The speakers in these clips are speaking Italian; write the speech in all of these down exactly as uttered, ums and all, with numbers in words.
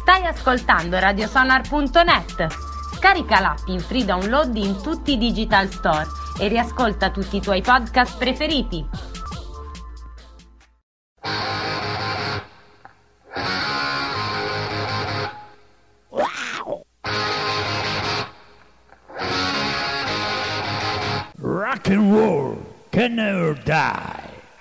Stai ascoltando radiosonar punto net. Scarica l'app in free download in tutti i digital store e riascolta tutti i tuoi podcast preferiti. Rock and roll can never die.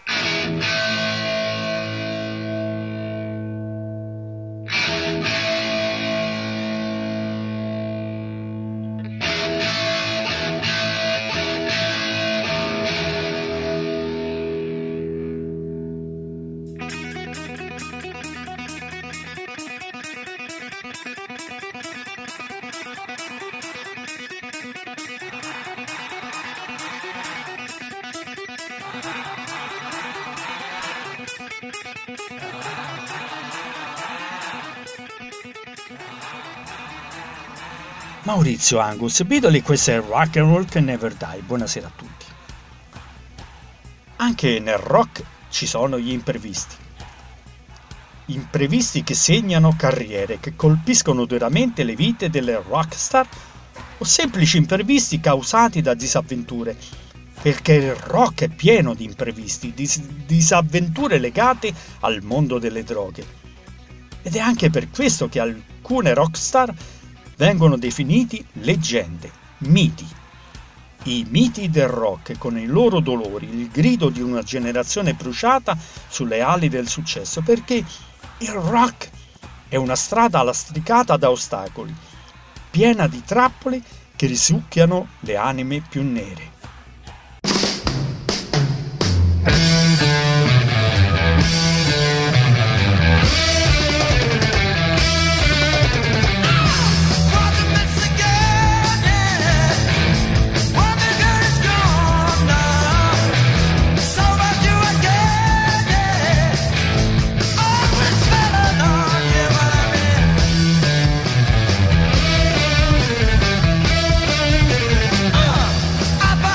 Maurizio Angus, Beatle, questo è Rock and Roll Can Never Die. Buonasera a tutti. Anche nel rock ci sono gli imprevisti. Imprevisti che segnano carriere, che colpiscono duramente le vite delle rockstar, o semplici imprevisti causati da disavventure, perché il rock è pieno di imprevisti, di disavventure legate al mondo delle droghe. Ed è anche per questo che alcune rockstar vengono definiti leggende, miti. I miti del rock, con i loro dolori, il grido di una generazione bruciata sulle ali del successo, perché il rock è una strada lastricata da ostacoli, piena di trappole che risucchiano le anime più nere. I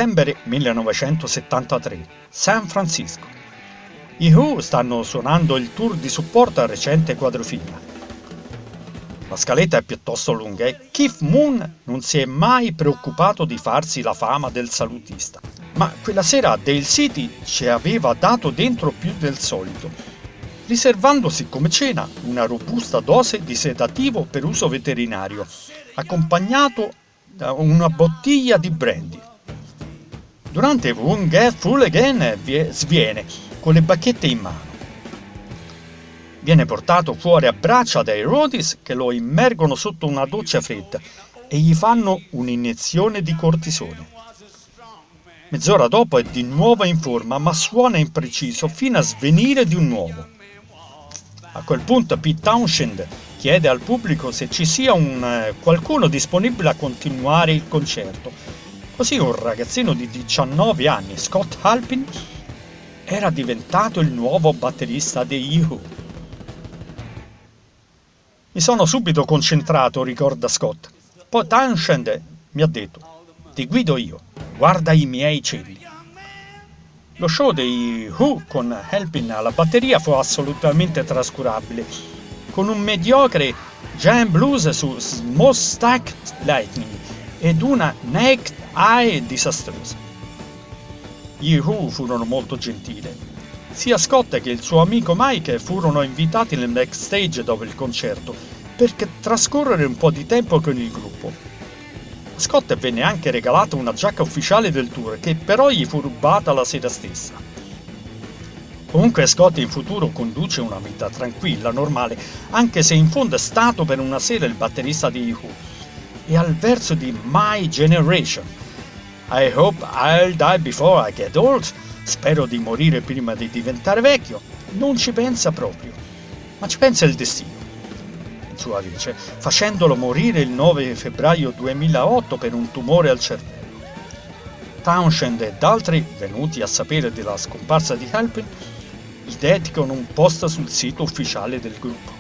novembre millenovecentosettantatré, San Francisco. I Who stanno suonando il tour di supporto al recente quadrofilm. La scaletta è piuttosto lunga e Keith Moon non si è mai preoccupato di farsi la fama del salutista, ma quella sera Dale City ci aveva dato dentro più del solito, riservandosi come cena una robusta dose di sedativo per uso veterinario, accompagnato da una bottiglia di brandy. Durante Won't Get Full Again sviene con le bacchette in mano. Viene portato fuori a braccia dai roadies che lo immergono sotto una doccia fredda e gli fanno un'iniezione di cortisone. Mezz'ora dopo è di nuovo in forma, ma suona impreciso fino a svenire di un nuovo. A quel punto Pete Townshend chiede al pubblico se ci sia un eh, qualcuno disponibile a continuare il concerto. Così un ragazzino di diciannove anni, Scott Halpin, era diventato il nuovo batterista degli Who. Mi sono subito concentrato, ricorda Scott. Poi Townshend mi ha detto: ti guido io, guarda i miei cieli. Lo show dei Who con Halpin alla batteria fu assolutamente trascurabile, con un mediocre jam blues su Smokestack Lightning ed una Naked Eye disastrosa. Gli Who furono molto gentili. Sia Scott che il suo amico Mike furono invitati nel backstage dopo il concerto per trascorrere un po' di tempo con il gruppo. Scott venne anche regalata una giacca ufficiale del tour, che però gli fu rubata la sera stessa. Comunque Scott in futuro conduce una vita tranquilla, normale, anche se in fondo è stato per una sera il batterista di Who. E al verso di My Generation, I hope I'll die before I get old, spero di morire prima di diventare vecchio, non ci pensa proprio, ma ci pensa il destino. In sua vece, facendolo morire il nove febbraio duemilaotto per un tumore al cervello. Townshend ed altri, venuti a sapere della scomparsa di Halpin, gli dedicano un post sul sito ufficiale del gruppo.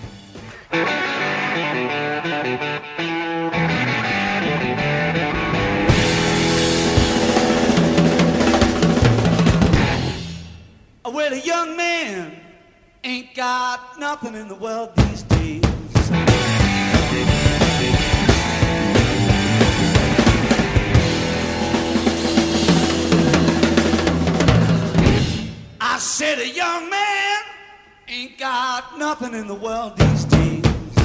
Well, a young man ain't got nothing in the world these days. I said a young man ain't got nothing in the world these days.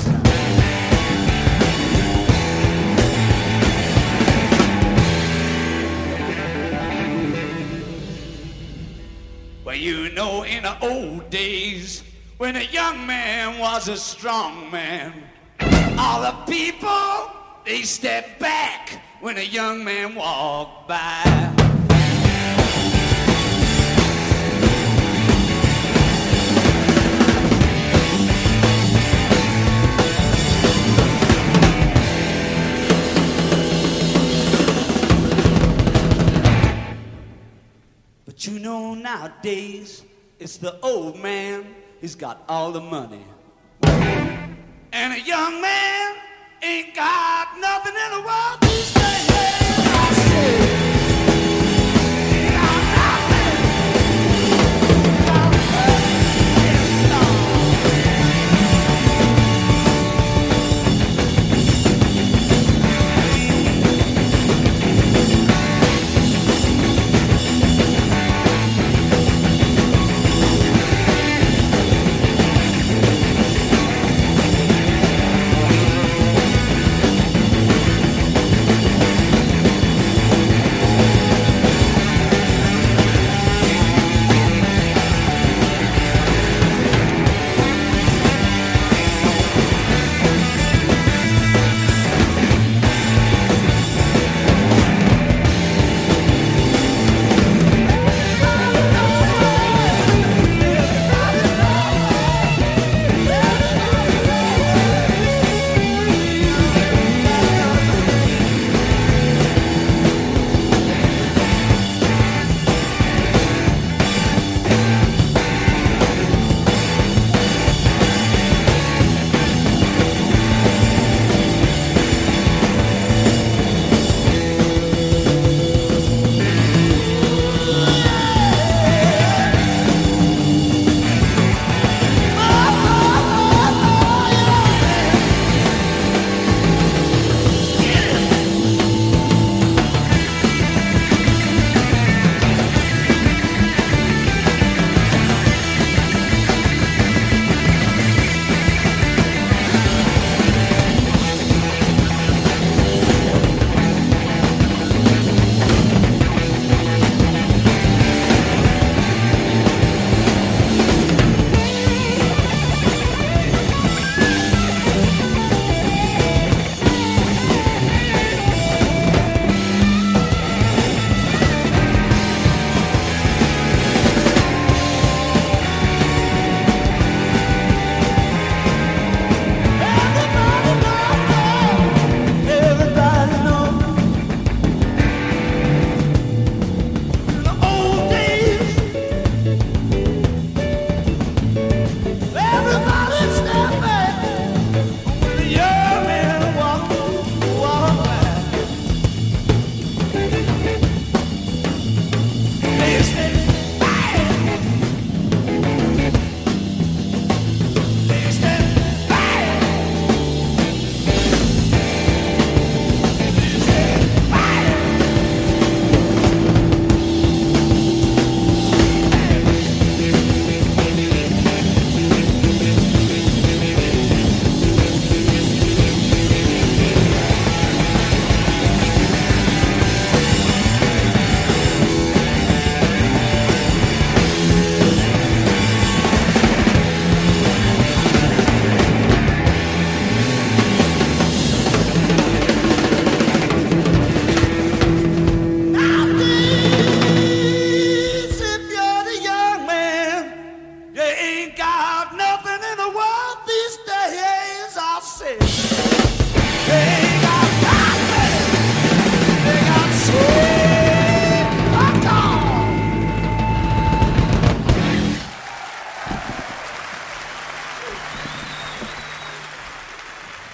Well, you know, in the old days, when a young man was a strong man, all the people, they stepped back when a young man walked by. But you know nowadays, it's the old man, he's got all the money. And a young man ain't got nothing in the world these days. I say, he got nothing. He got nothing.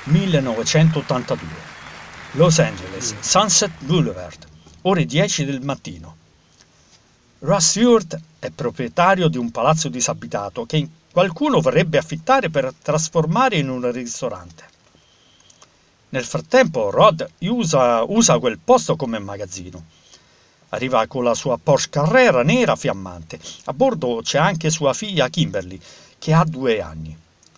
millenovecentottantadue. Los Angeles, Sunset Boulevard, ore dieci del mattino. Russ Stewart è proprietario di un palazzo disabitato che qualcuno vorrebbe affittare per trasformare in un ristorante. Nel frattempo Rod usa, usa quel posto come magazzino. Arriva con la sua Porsche Carrera nera fiammante. A bordo c'è anche sua figlia Kimberly, che ha due anni.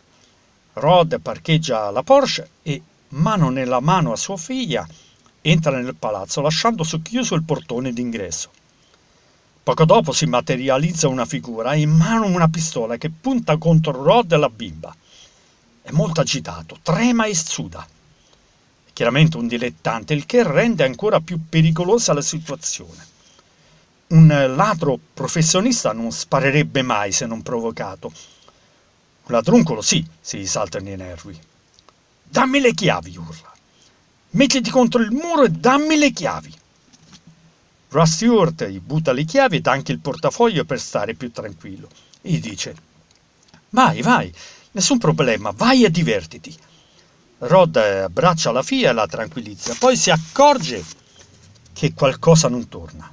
Rod parcheggia la Porsche e, mano nella mano a sua figlia, entra nel palazzo lasciando socchiuso il portone d'ingresso. Poco dopo si materializza una figura e in mano una pistola che punta contro Rod e la bimba. È molto agitato, trema e suda. È chiaramente un dilettante, il che rende ancora più pericolosa la situazione. Un ladro professionista non sparerebbe mai se non provocato. Un ladruncolo sì, si salta nei nervi. «Dammi le chiavi», urla. «Mettiti contro il muro e dammi le chiavi». Russ Stewart gli butta le chiavi e dà anche il portafoglio per stare più tranquillo. E gli dice: «Vai, vai, nessun problema, vai e divertiti». Rod abbraccia la figlia e la tranquillizza, poi si accorge che qualcosa non torna.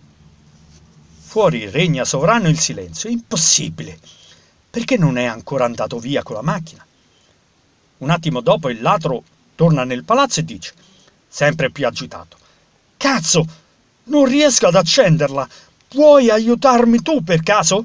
Fuori regna sovrano il silenzio. È impossibile. Perché non è ancora andato via con la macchina? Un attimo dopo il ladro torna nel palazzo e dice, sempre più agitato: «Cazzo! Non riesco ad accenderla! Puoi aiutarmi tu per caso?»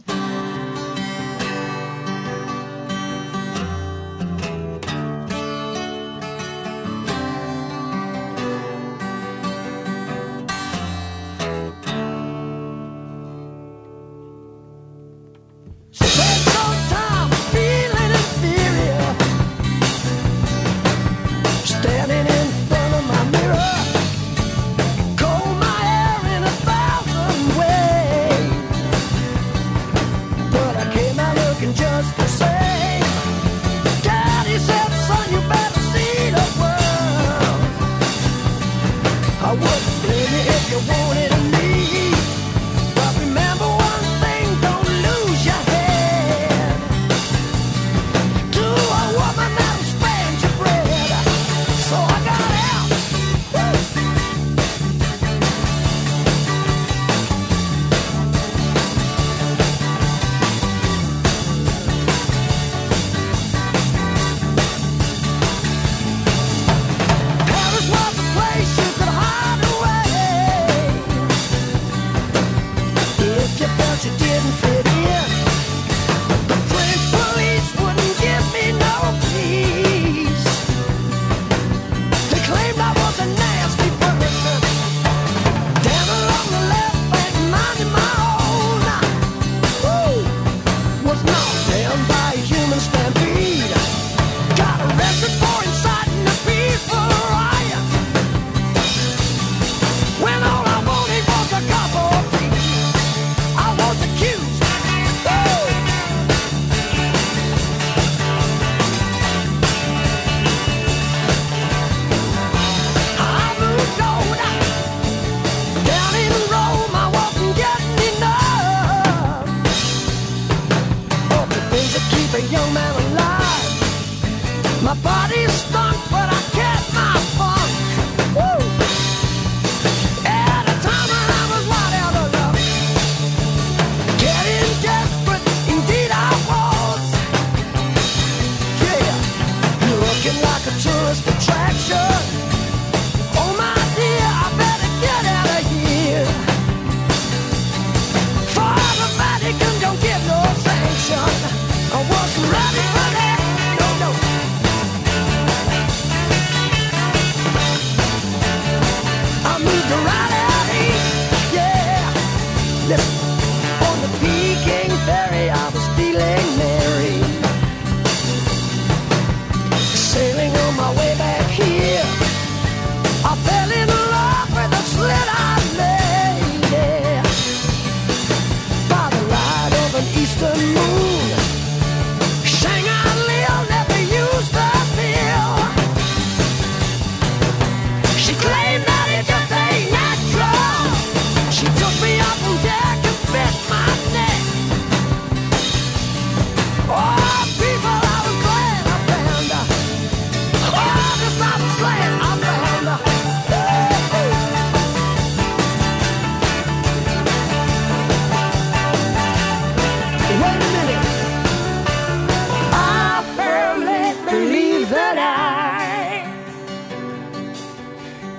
I wasn't ready for that, no, no.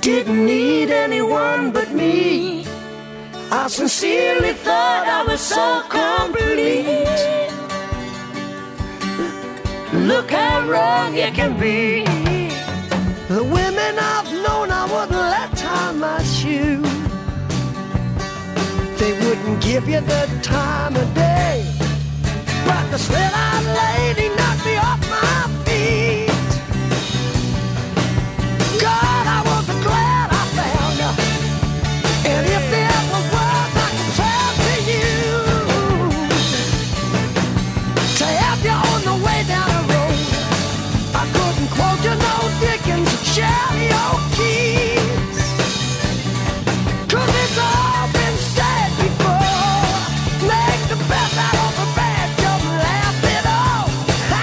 didn't need anyone but me. I sincerely thought I was so complete. Look how wrong you can be. The women I've known I wouldn't let tie my shoe. They wouldn't give you the time of day. But the slit-eyed lady knocked me off my feet. God, I was glad I found her. And if there were words I could tell to you, to help you on the way down the road, I couldn't quote you no Dickens or Shelley O'Keefe. 'Cause it's all been said before. Make the best out of a bad joke, laugh it off. Ha!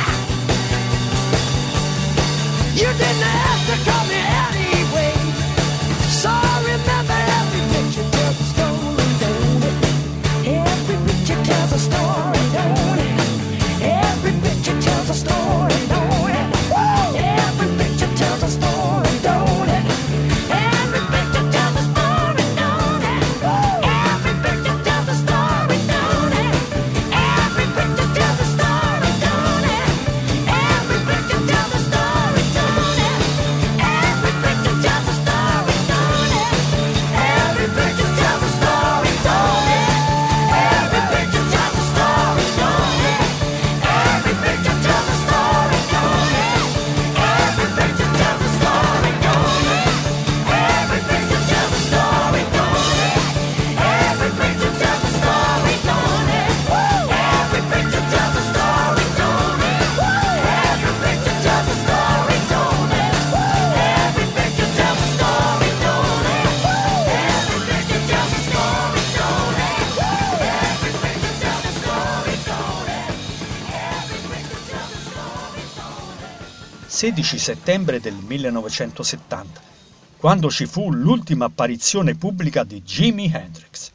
You didn't have to come here anyway. So remember, every picture tells a story, don't it? Every picture tells a story, don't it? Every picture tells a story, don't it? Woo! Every picture tells a story, don't it? Every picture tells a story, don't it? Woo! Every picture tells a story, don't it? Every picture tells a story, don't it? Every picture tells a story, don't it? Every picture tells a story, don't it? Every picture tells a story, don't it? Every picture tells a story, don't it? Every picture tells a story, don't it? Every picture tells a story, don't it? Every picture tells a story, don't it? Every picture tells a story, don't it? Every picture tells a story, don't it? Every picture tells a story, don't it? Every picture tells a story, don't it? Every picture tells a story, don't it? Every picture tells a story, don't it? Every picture tells a story, don't it? sedici settembre del millenovecentosettanta, quando ci fu l'ultima apparizione pubblica di Jimi Hendrix.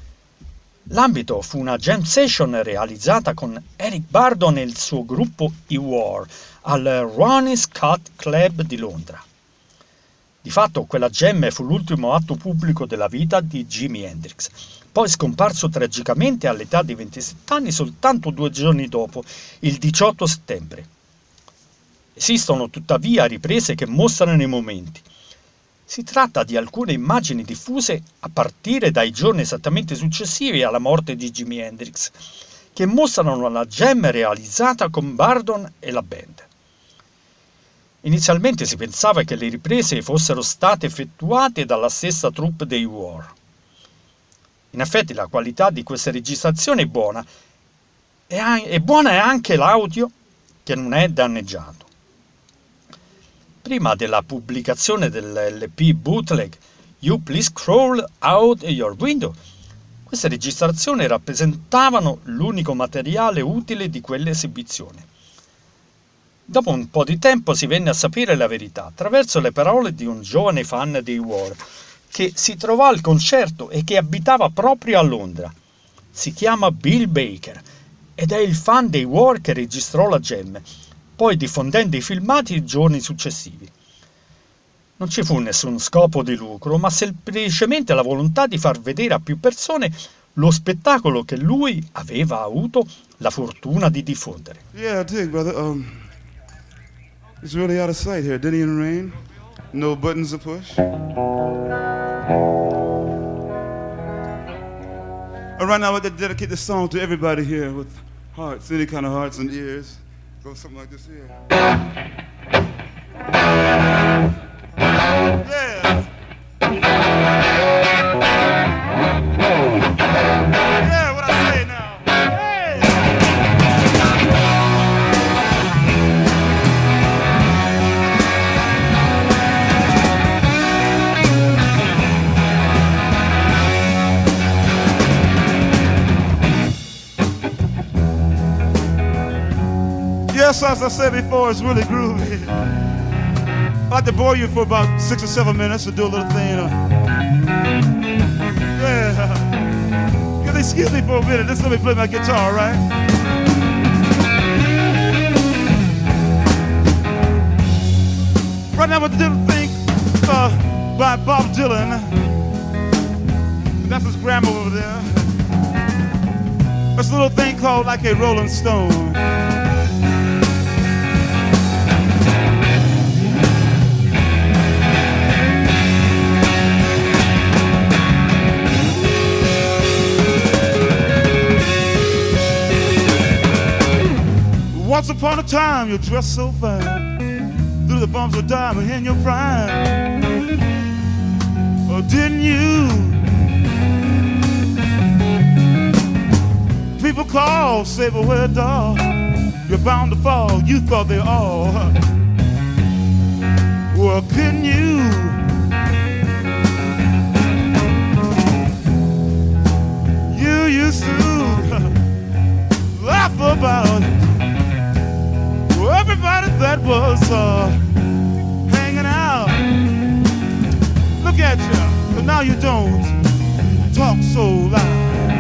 L'ambito fu una jam session realizzata con Eric Burdon e il suo gruppo I War al Ronnie Scott Club di Londra. Di fatto quella jam fu l'ultimo atto pubblico della vita di Jimi Hendrix, poi scomparso tragicamente all'età di ventisette anni soltanto due giorni dopo, il diciotto settembre. Esistono tuttavia riprese che mostrano i momenti. Si tratta di alcune immagini diffuse a partire dai giorni esattamente successivi alla morte di Jimi Hendrix, che mostrano la jam realizzata con Burdon e la band. Inizialmente si pensava che le riprese fossero state effettuate dalla stessa troupe dei War. In effetti la qualità di queste registrazioni è buona, e è buona è anche l'audio, che non è danneggiato. Prima della pubblicazione dell'L P bootleg You Please Crawl Out Your Window, queste registrazioni rappresentavano l'unico materiale utile di quell'esibizione. Dopo un po' di tempo si venne a sapere la verità attraverso le parole di un giovane fan dei War che si trovò al concerto e che abitava proprio a Londra. Si chiama Bill Baker ed è il fan dei War che registrò la jam, poi diffondendo i filmati i giorni successivi. Non ci fu nessun scopo di lucro, ma semplicemente la volontà di far vedere a più persone lo spettacolo che lui aveva avuto la fortuna di diffondere. Yeah, I dig, brother. Um, it's really out of sight here. Diddy and Rain. No buttons to push. All right, now I'd like to dedicate this song to everybody here with hearts, any kind of hearts and ears. Go something like this here. Yeah. Yeah, what I say now. Hey. Yes, as I said before, it's really groovy. I'd like to bore you for about six or seven minutes to do a little thing. Uh, yeah. Just excuse me for a minute. Just let me play my guitar, right? Right now, what to do? Think. Uh, by Bob Dylan. That's his grandma over there. This little thing called Like a Rolling Stone. Once upon a time, you dressed so fine, through the bumps of diamond in your prime. Oh, didn't you? People call, say, but where, dog? You're bound to fall. You thought they all. Well, couldn't you? You used to laugh about everybody that was uh, hanging out. Look at you, but now you don't talk so loud.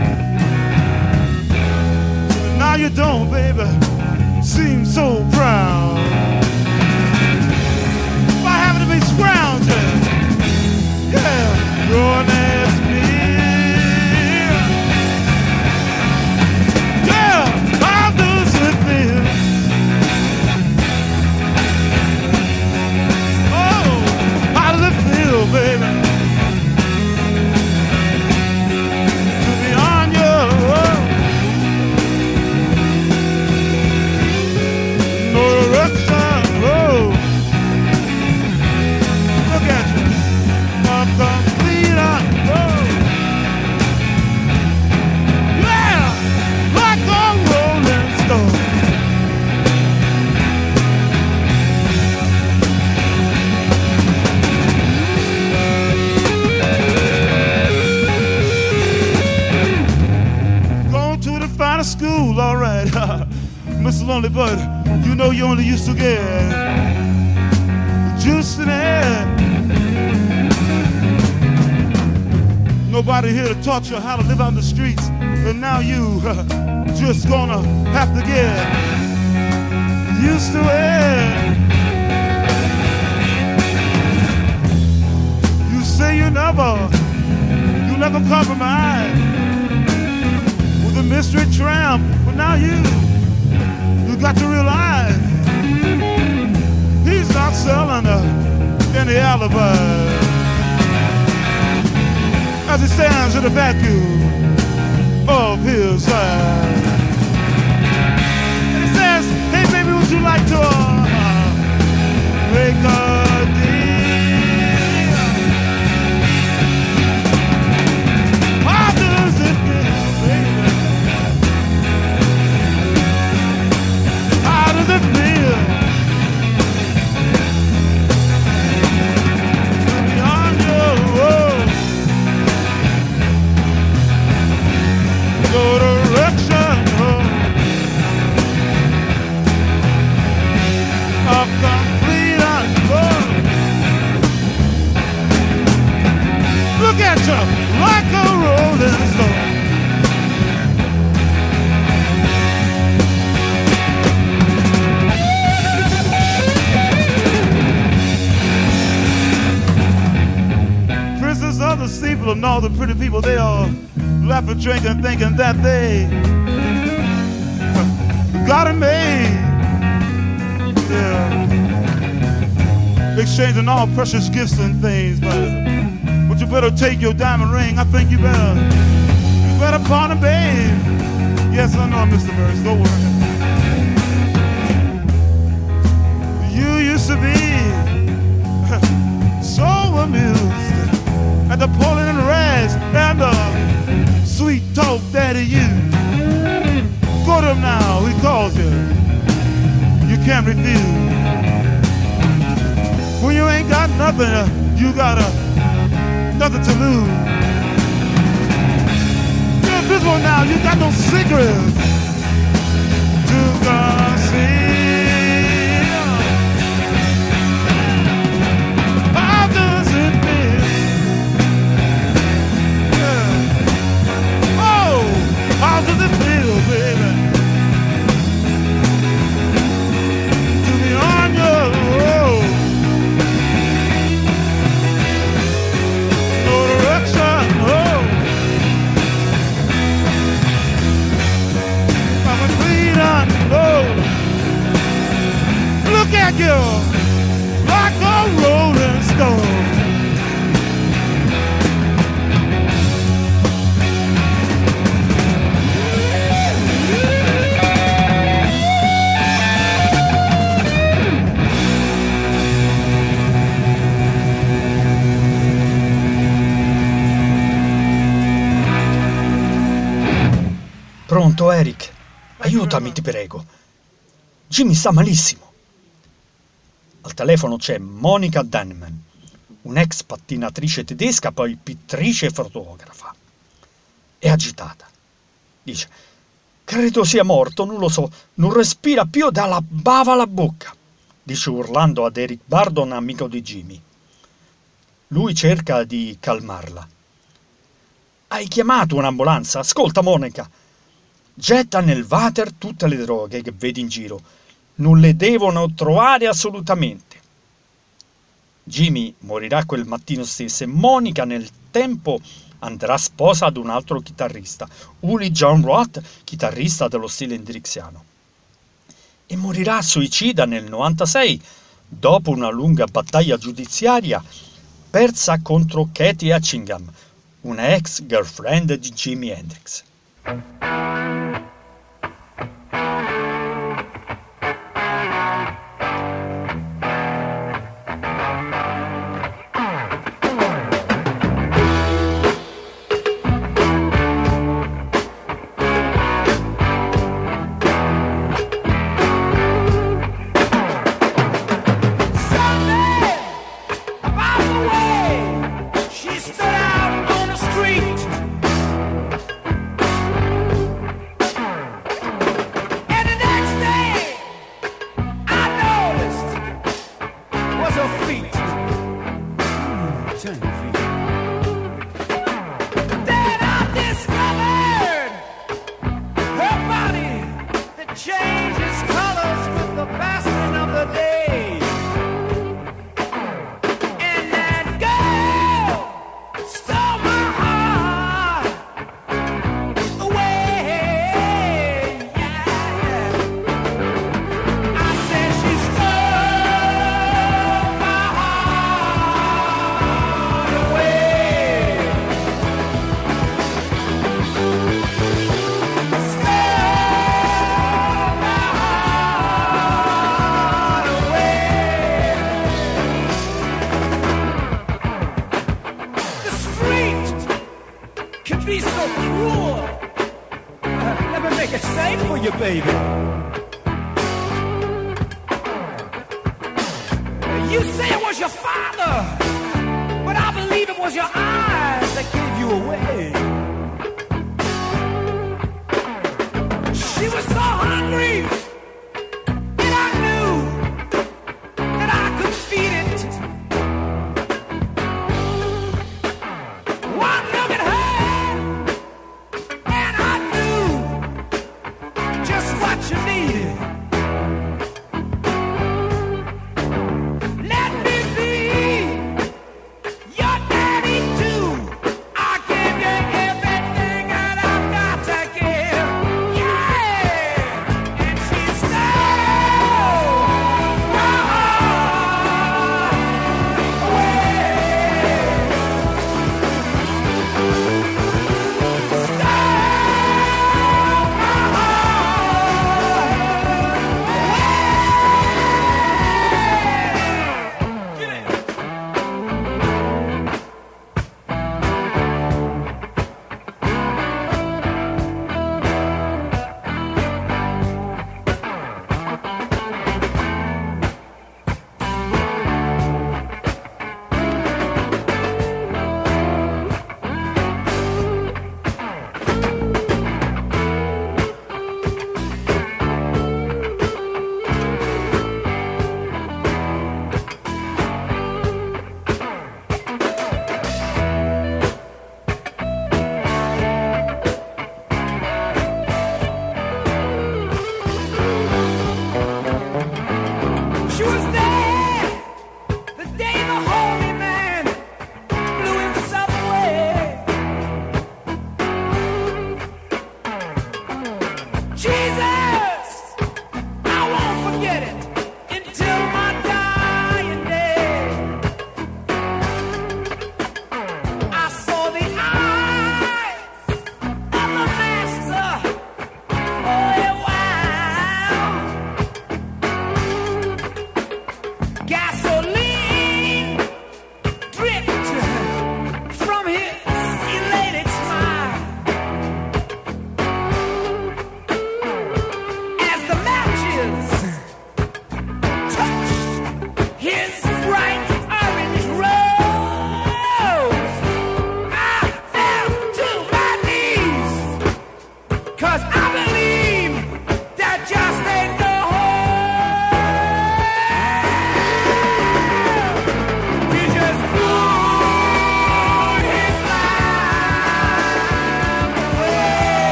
Now you don't, baby, seem so proud. If I happen to be scrounging, yeah, your next meal. Yeah, how does it feel? Baby, to be on your own, no direction, oh. Look at you, a complete unfold. Yeah, like a rolling stone. School, all right, Mister Lonely Bud, you know you only used to get juice in it. Nobody here to taught you how to live on the streets, and now you uh, just gonna have to get used to it. You say you never, you never compromise. The mystery tramp, but now you, you got to realize he's not selling uh, any alibi as he stands in the vacuum of his life. And he says, hey baby, would you like to uh, make a deal? How does it feel, baby? How does it feel to be on your road? No direction, no. A complete unfold. Look at you, like a rolling stone. Of the steeple and all the pretty people, they all laughing, drinking, thinking that they got it made. Yeah, exchanging all precious gifts and things, but but you better take your diamond ring. I think you better you better pawn it, babe. Yes, I know, Mister Burns. Don't worry. You used to be so amused at the pulling and rags and the sweet talk daddy you. Go to him now, he calls you. You can't refuse. When you ain't got nothing, uh, you got uh, nothing to lose. You're invisible now, you got no secrets to conceal. How does it feel? How does it feel, baby, to be on your road? like a rolling stone. Pronto, Eric? Aiutami, ti prego. Jimmy sta malissimo. Al telefono c'è Monica Denman, un'ex pattinatrice tedesca, poi pittrice e fotografa. È agitata. Dice: credo sia morto, non lo so, non respira più, dalla bava alla bocca, dice urlando ad Eric Burdon, amico di Jimmy. Lui cerca di calmarla. Hai chiamato un'ambulanza? Ascolta, Monica. Getta nel water tutte le droghe che vedi in giro. Non le devono trovare assolutamente. Jimmy morirà quel mattino stesso e Monica nel tempo andrà sposa ad un altro chitarrista, Uli John Roth, chitarrista dello stile hendrixiano. E morirà suicida nel novantasei dopo una lunga battaglia giudiziaria persa contro Katie Etchingham, una ex girlfriend di Jimi Hendrix. And she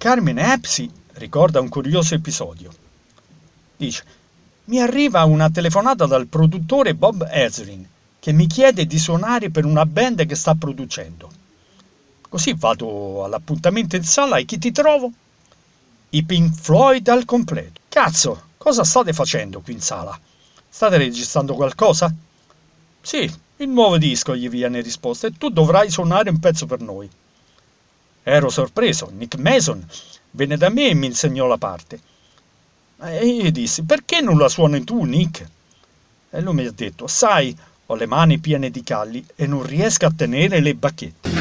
Carmine Epsi ricorda un curioso episodio. Dice: mi arriva una telefonata dal produttore Bob Ezrin che mi chiede di suonare per una band che sta producendo. Così vado all'appuntamento in sala e chi ti trovo? I Pink Floyd al completo. Cazzo, cosa state facendo qui in sala? State registrando qualcosa? Sì, il nuovo disco, gli viene risposta, e tu dovrai suonare un pezzo per noi. Ero sorpreso. Nick Mason venne da me e mi insegnò la parte. E io gli dissi: perché non la suoni tu, Nick? E lui mi ha detto: sai, ho le mani piene di calli e non riesco a tenere le bacchette.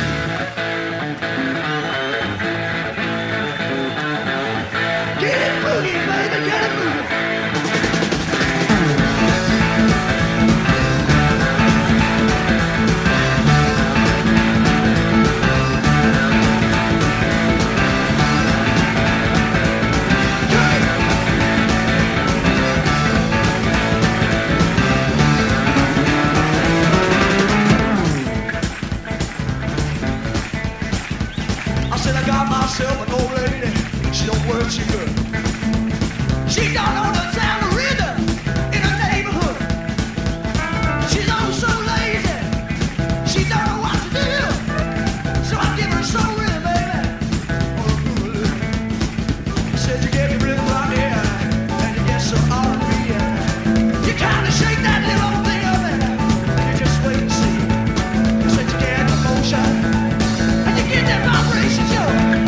Myself an old lady, she don't work too good. She don't know the sound of rhythm in her neighborhood. She's oh so lazy, she don't know what to do. So I give her a soul rhythm, baby. Oh, said you get me rhythm right here, and you get some R and B. You kinda shake that little old thing up and you just wait and see. Said you get the motion, and you get that vibration, yo.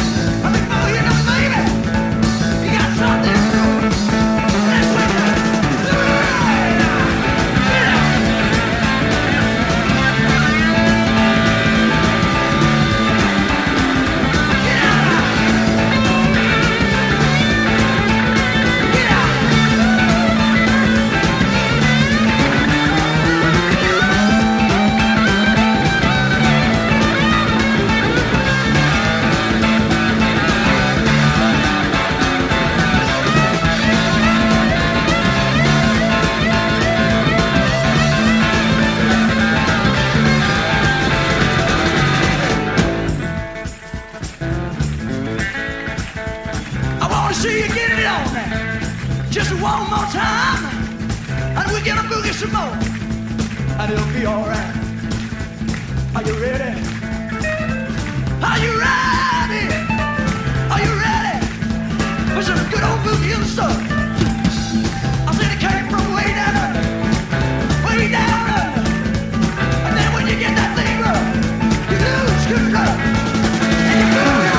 One more time, and we're gonna boogie some more, and it'll be alright. Are you ready? Are you ready? Are you ready for some good old boogie and stuff? I said it came from way down under, way down under, and then when you get that thing rolling, you lose control, and you go out.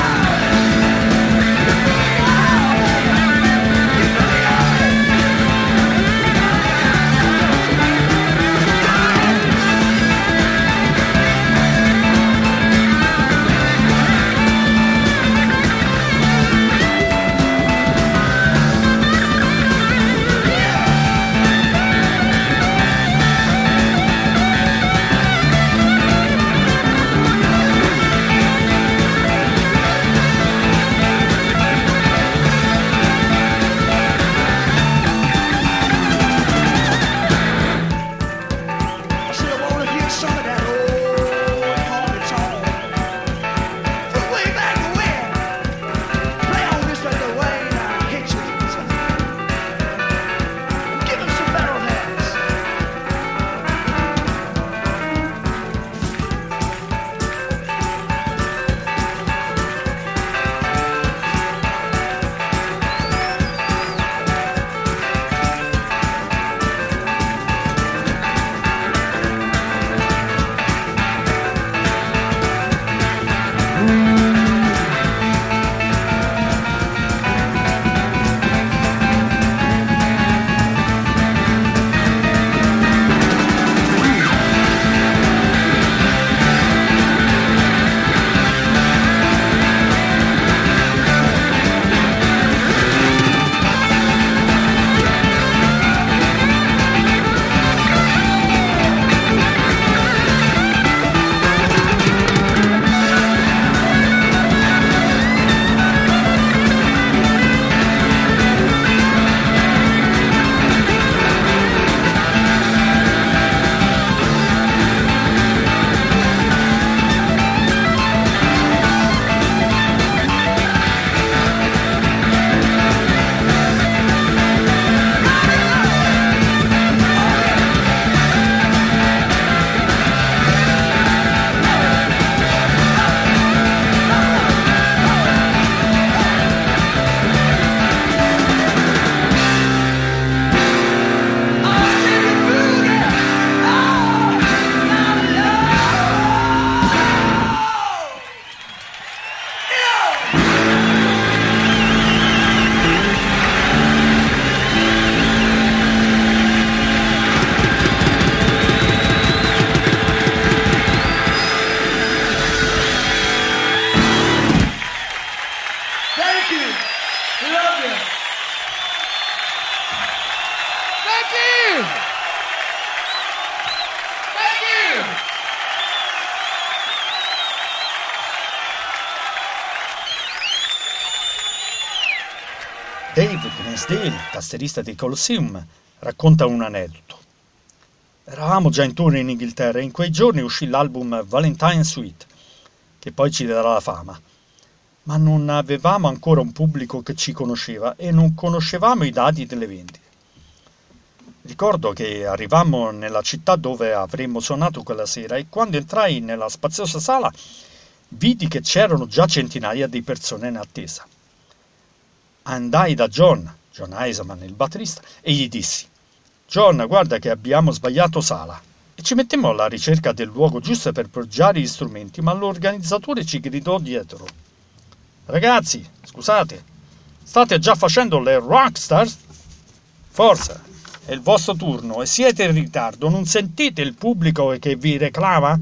Dave Gainsdale, tastierista dei Colosseum, racconta un aneddoto. Eravamo già in tour in Inghilterra e in quei giorni uscì l'album Valentine Suite, che poi ci darà la fama. Ma non avevamo ancora un pubblico che ci conosceva e non conoscevamo i dati delle vendite. Ricordo che arrivammo nella città dove avremmo suonato quella sera e quando entrai nella spaziosa sala vidi che c'erano già centinaia di persone in attesa. Andai da John, John Eisenman, il batterista, e gli dissi: John, guarda che abbiamo sbagliato sala. E ci mettemmo alla ricerca del luogo giusto per poggiare gli strumenti, ma l'organizzatore ci gridò dietro: Ragazzi, scusate, state già facendo le Rockstars? Forza, è il vostro turno e siete in ritardo, non sentite il pubblico che vi reclama?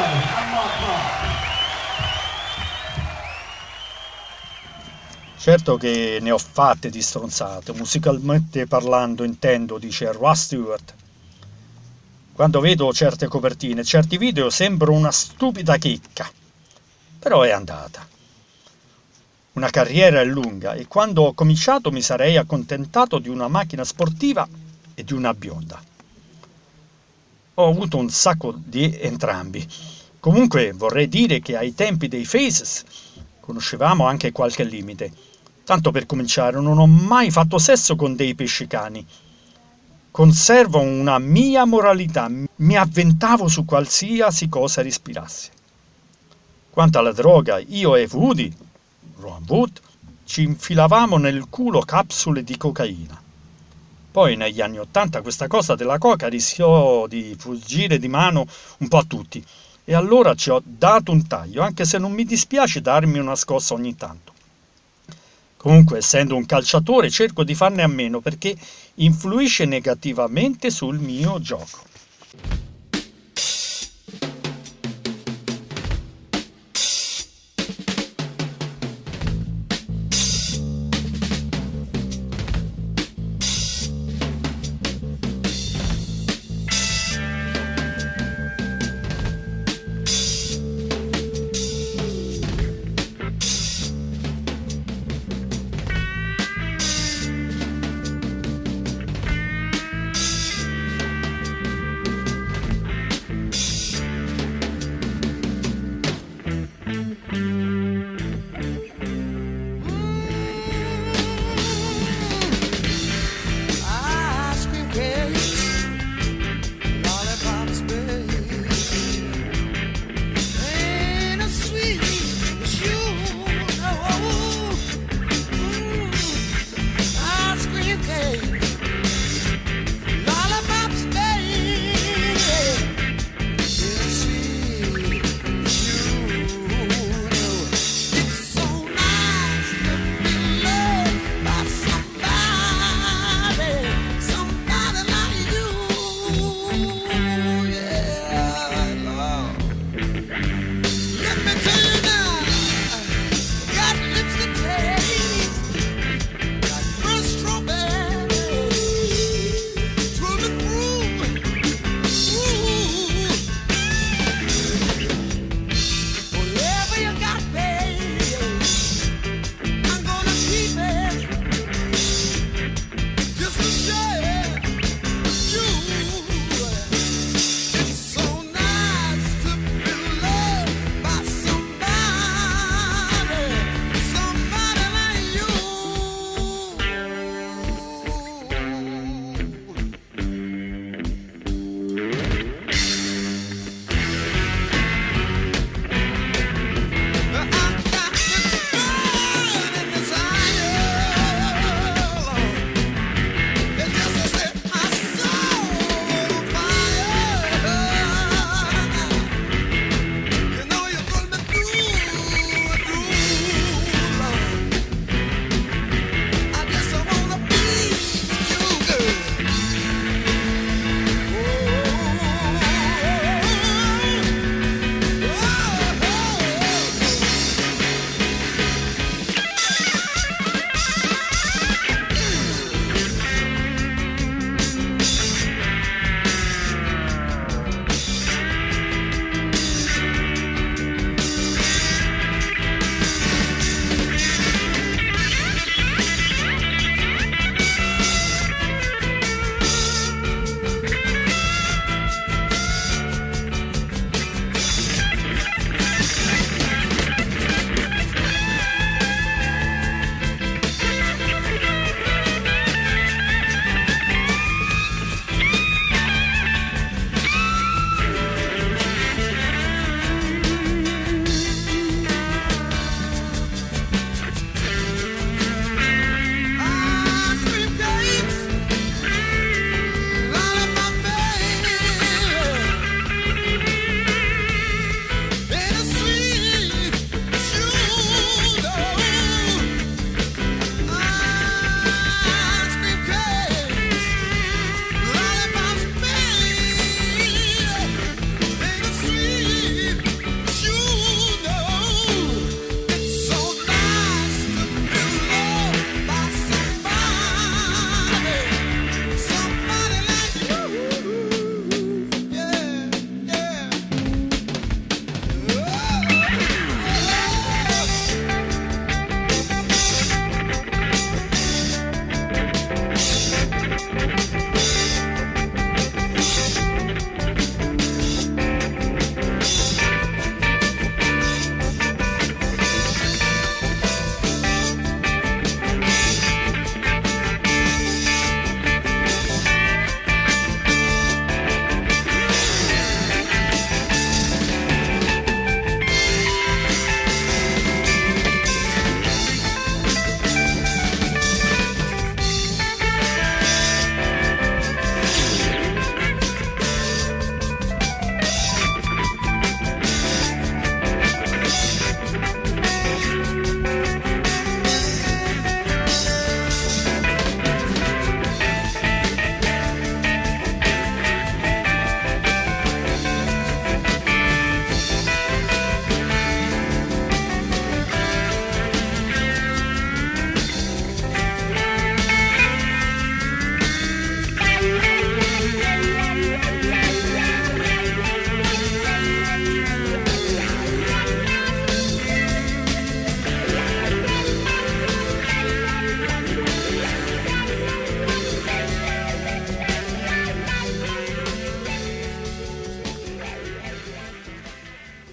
Certo che ne ho fatte di stronzate, musicalmente parlando intendo, dice Rod Stewart. Quando vedo certe copertine, certi video sembro una stupida chicca, però è andata. Una carriera è lunga e quando ho cominciato mi sarei accontentato di una macchina sportiva e di una bionda. Ho avuto un sacco di entrambi. Comunque vorrei dire che ai tempi dei Faces conoscevamo anche qualche limite. Tanto per cominciare, non ho mai fatto sesso con dei pescicani. Conservo una mia moralità, mi avventavo su qualsiasi cosa respirasse. Quanto alla droga, io e Woody, Ron Wood, ci infilavamo nel culo capsule di cocaina. Poi negli anni Ottanta questa cosa della coca rischiò di fuggire di mano un po' a tutti, e allora ci ho dato un taglio, anche se non mi dispiace darmi una scossa ogni tanto. Comunque, essendo un calciatore, cerco di farne a meno perché influisce negativamente sul mio gioco.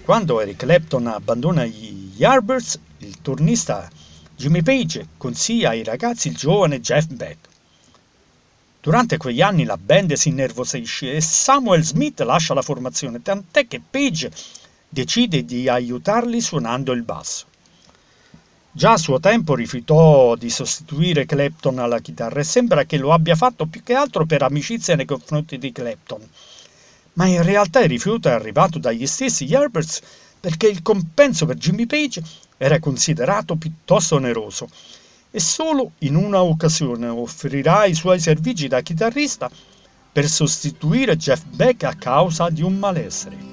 Quando Eric Clapton abbandona gli Yardbirds, il turnista Jimmy Page consiglia ai ragazzi il giovane Jeff Beck. Durante quegli anni la band si innervosisce e Samuel Smith lascia la formazione, tant'è che Page decide di aiutarli suonando il basso. Già a suo tempo rifiutò di sostituire Clapton alla chitarra e sembra che lo abbia fatto più che altro per amicizia nei confronti di Clapton. Ma in realtà il rifiuto è arrivato dagli stessi Yardbirds perché il compenso per Jimmy Page era considerato piuttosto oneroso e solo in una occasione offrirà i suoi servigi da chitarrista per sostituire Jeff Beck a causa di un malessere.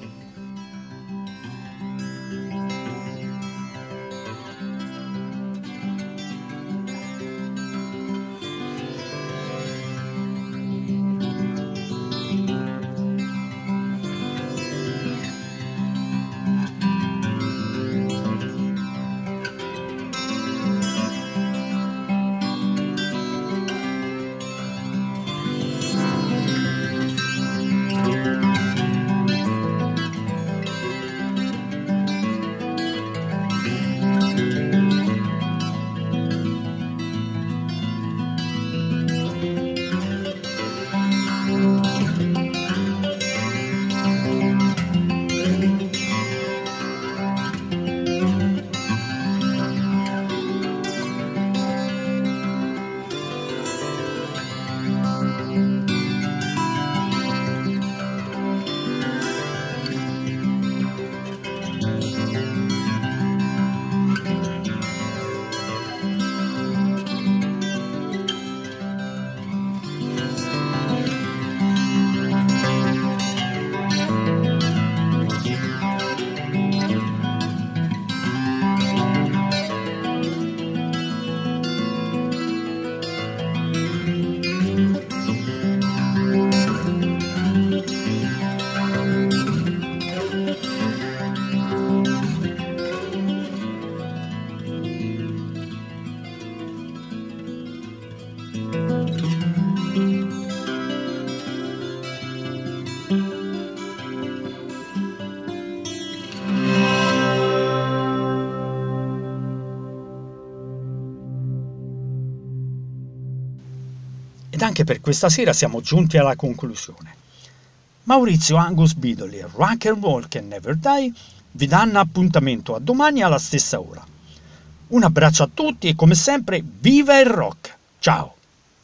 Ed anche per questa sera siamo giunti alla conclusione. Maurizio Angus Beatle e Rock and Roll Can Never Die vi danno appuntamento a domani alla stessa ora. Un abbraccio a tutti e come sempre viva il rock! Ciao!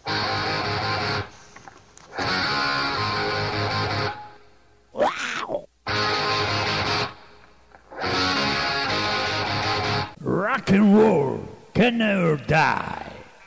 Rock and roll can never die.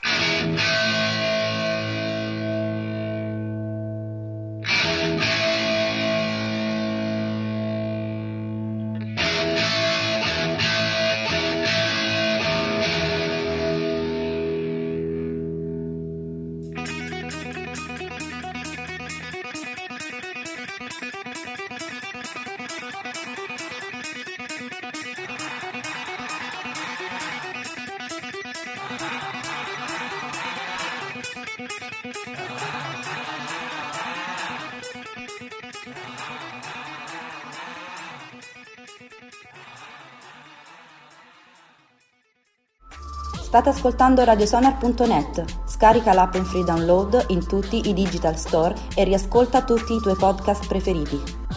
State ascoltando radiosonar punto net. Scarica l'app in free download in tutti i digital store e riascolta tutti i tuoi podcast preferiti.